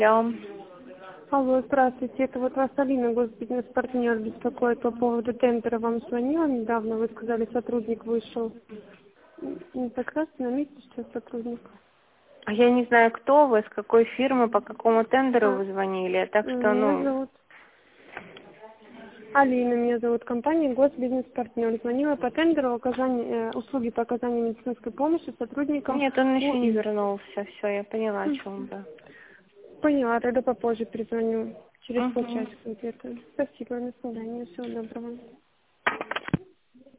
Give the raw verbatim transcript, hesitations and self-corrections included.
Да. Алло, здравствуйте. Это вот вас Алина, госбизнес-партнер, беспокоит по поводу тендера. Вам звонила недавно, вы сказали, сотрудник вышел. Не так раз на месте сейчас сотрудник. А я не знаю, кто вы, с какой фирмы, по какому тендеру А, вы звонили. Так что, меня ну, зовут Алина, меня зовут, компания Госбизнес-партнер. Звонила по тендеру оказания, э, услуги по оказанию медицинской помощи сотрудникам нет, он еще не УИ. вернулся. Все, я поняла, о М, чем вы. Поняла, тогда попозже перезвоню. Через Угу. полчасика где-то. Спасибо, до свидания, всего доброго.